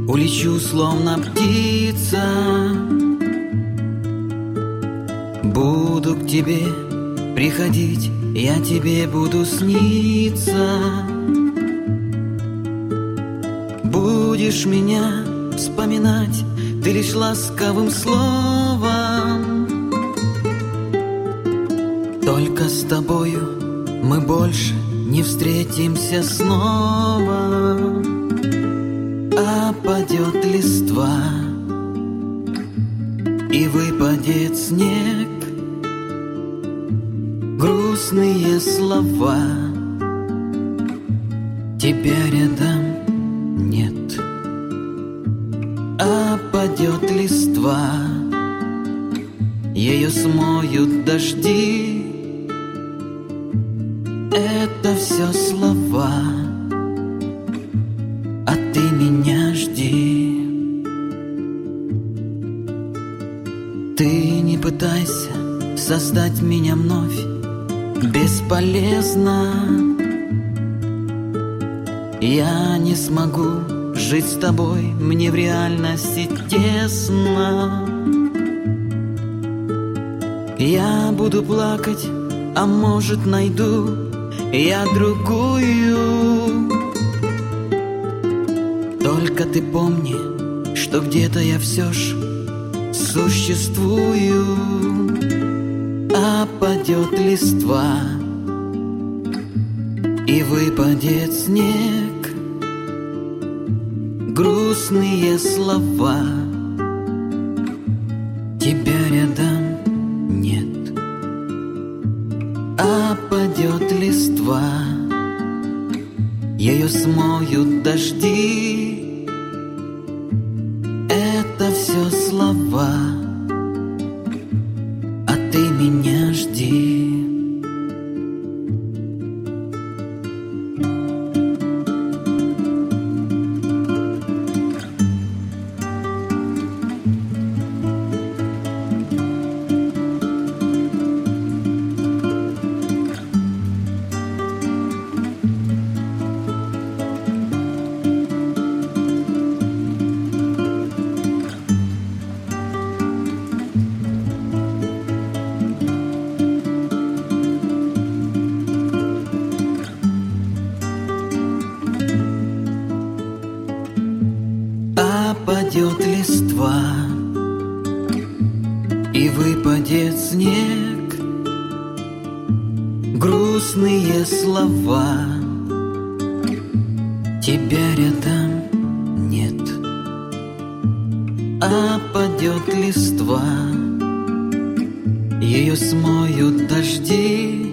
улечу, словно птица. Буду к тебе приходить, я тебе буду сниться. Будешь меня вспоминать ты лишь ласковым словом. Только с тобою мы больше не встретимся снова. Опадет листва и выпадет снег, грустные слова, тебя рядом нет. Опадет листва, ее смоют дожди. Это все слова, а ты меня жди. Ты не пытайся создать меня вновь, бесполезно. Я не смогу жить с тобой, мне в реальности тесно. Я буду плакать, а может найду я другую. Только ты помни, что где-то я все ж существую. Опадет листва и выпадет снег, грустные слова, тебя рядом нет. Опадет листва, ее смоют дожди. Это все слова, а ты меня жди. Опадет листва и выпадет снег, грустные слова, тебя рядом нет. Опадет листва, ее смоют дожди.